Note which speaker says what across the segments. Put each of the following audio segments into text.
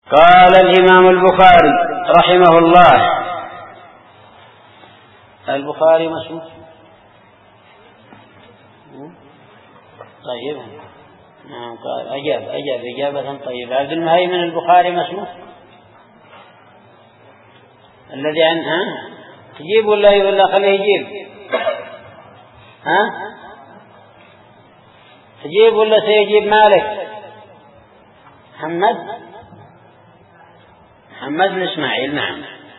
Speaker 1: قال الإمام البخاري رحمه الله. البخاري مسموح؟ طيب نعم. قال أجاب إجابة طيبة. عبد المهيمن البخاري مسموح الذي تجيب ولا خليه يجيب؟ تجيب ولا سيجيب مالك؟ محمد بن إسماعيل. نعم.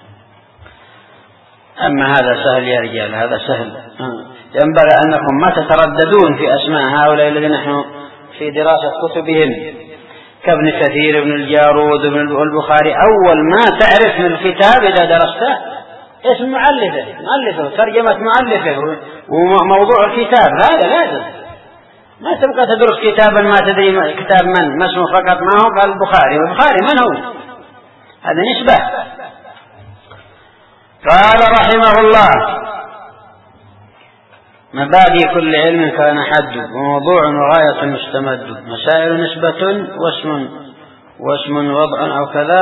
Speaker 1: أما هذا سهل يا رجال، هذا سهل. ينبغي أنكم ما تترددون في أسماء هؤلاء الذين نحن في دراسة كتبهم كابن كثير ابن الجارود ابن البخاري. أول ما تعرف من الكتاب إذا درسته اسم مؤلفه ترجمة مؤلفه وموضوع الكتاب. هذا لازم، ما تبقى تدرس كتابا ما تدري كتاب من، ما اسمه فقط ما هو. قال البخاري، والبخاري من هو؟ هذا نسبة. قال رحمه الله: مبادئ كل علم كان حد، وموضوع وغاية مستمد، مسائل نسبة واسم وضع أو كذا،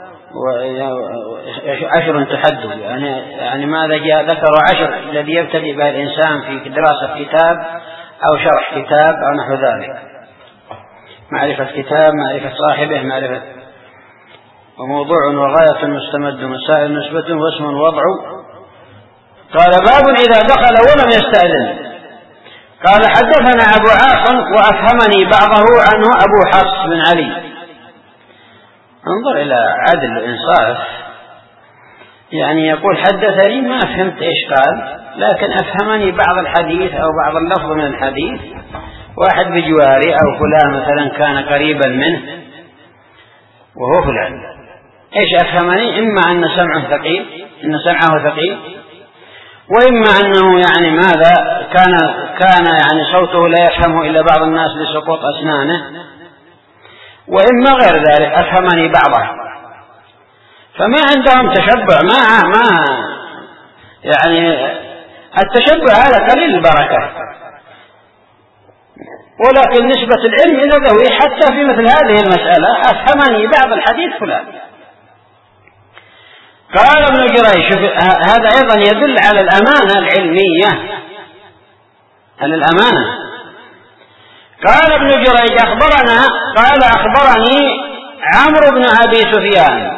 Speaker 1: 10 تحد. يعني ماذا جاء ذكر 10 الذي يبتدئ به الإنسان في دراسة كتاب أو شرح كتاب أو نحو ذلك. معرفة كتاب، معرفة صاحبه، معرفة. وموضوع وغاية مستمد، مسائل نسبة واسم وضع. قال: باب إذا دخل ولم يستأذن. قال: حدثنا أبو عاصم وأفهمني بعضه عنه أبو حفص بن علي. انظر إلى عدل الإنصاف، يعني يقول حدثني ما فهمت إيش قال، لكن أفهمني بعض الحديث أو بعض اللفظ من الحديث، واحد بجواري أو فلان مثلا كان قريبا منه وهو فلان. إيش أفهمني؟ إما أن سمعه ثقيل، وإما أنه يعني ماذا كان يعني صوته لا يفهمه إلا بعض الناس لسقوط أسنانه، وإما غير ذلك. أفهمني بعضه. فما عندهم تشبع، ما يعني التشبع هذا قليل البركة، ولكن نسبة العلم إلى ذوي حتى في مثل هذه المسألة. أفهمني بعض الحديث فلان. قال ابن جريش، هذا أيضا يدل على الأمانة العلمية، على الأمانة. قال ابن جريج: أخبرني عمرو بن أبي سفيان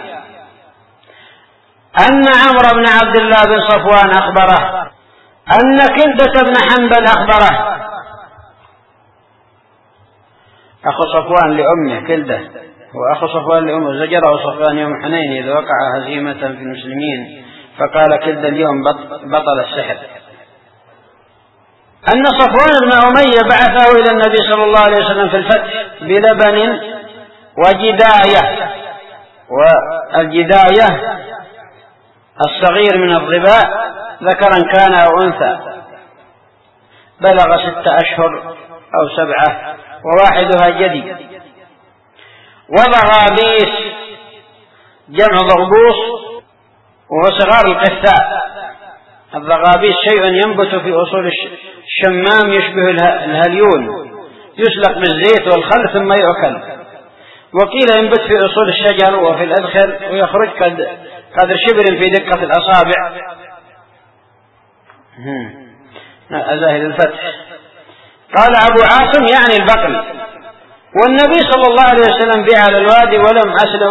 Speaker 1: أن عمرو بن عبد الله بن صفوان أخبره أن كلدة بن حنبل أخبره. أخو صفوان لأمه، كلدة وأخو صفوان لأمه، زجره صفوان يوم حنين إذ وقع هزيمة في المسلمين، فقال كلدة: اليوم بطل السحر. أن صفوان بن أمية بعثه إلى النبي صلى الله عليه وسلم في الفتح بلبن وجداية، والجداية الصغير من الظباء ذكرا كان أو أنثى، بلغ 6 أشهر أو 7، وواحدها جدي. وضغابيس جمع ضغبوس وهو صغار القثاء. الضغابيس شيء ينبت في أصول الشمام يشبه الهليون، يسلق بالزيت والخل ثم يؤكل. وقيل ينبت في أصول الشجر وفي الأذخر، ويخرج قدر شبر في دقة الأصابع. أزاهد الفتح. قال أبو عاصم يعني البقل. والنبي صلى الله عليه وسلم بيع على الوادي ولم أسلم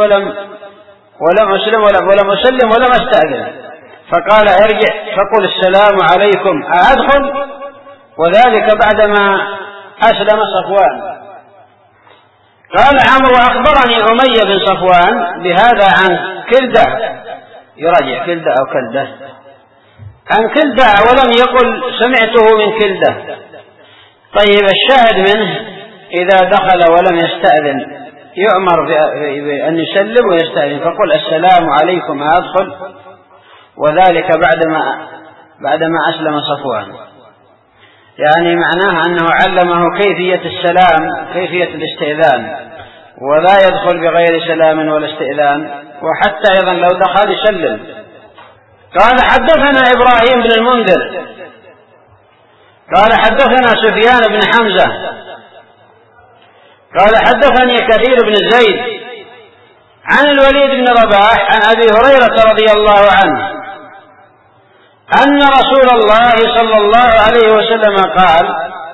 Speaker 1: ولم أستأذن، فقال: ارجع فقل السلام عليكم أدخل، وذلك بعدما أسلم صفوان. قال عمرو: أخبرني أمية بن صفوان بهذا عن كلدة، يراجع كلدة أو كلدة، عن كلدة ولم يقل سمعته من كلدة. طيب، الشاهد منه إذا دخل ولم يستأذن يؤمر بأن يسلم ويستأذن، فقل السلام عليكم أدخل، وذلك بعدما أسلم صفوان. يعني معناه أنه علمه كيفية السلام، كيفية الاستئذان، ولا يدخل بغير سلام ولا استئذان، وحتى أيضا لو دخل يسلم. قال: حدثنا إبراهيم بن المنذر قال: حدثنا سفيان بن حمزة قال: حدثني كثير بن زيد عن الوليد بن رباح عن أبي هريرة رضي الله عنه أن رسول الله صلى الله عليه وسلم قال: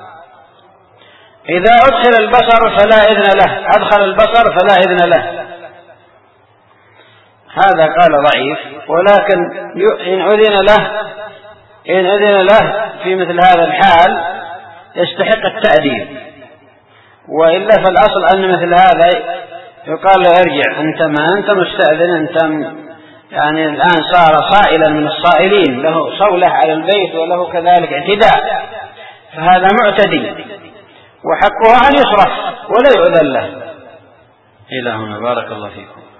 Speaker 1: إذا أدخل البصر فلا إذن له، أدخل البصر فلا إذن له. هذا قال ضعيف، ولكن إن أذن له في مثل هذا الحال يستحق التأديب، وإلا فالأصل أن مثل هذا يقال له: ارجع، أنت ما أنت مستأذن، أنت يعني الآن صار صائلا من الصائلين، له صولة على البيت وله كذلك اعتداء، فهذا معتدي وحقه أن يصرف ولا يؤذن له. إلى هنا، بارك الله فيكم.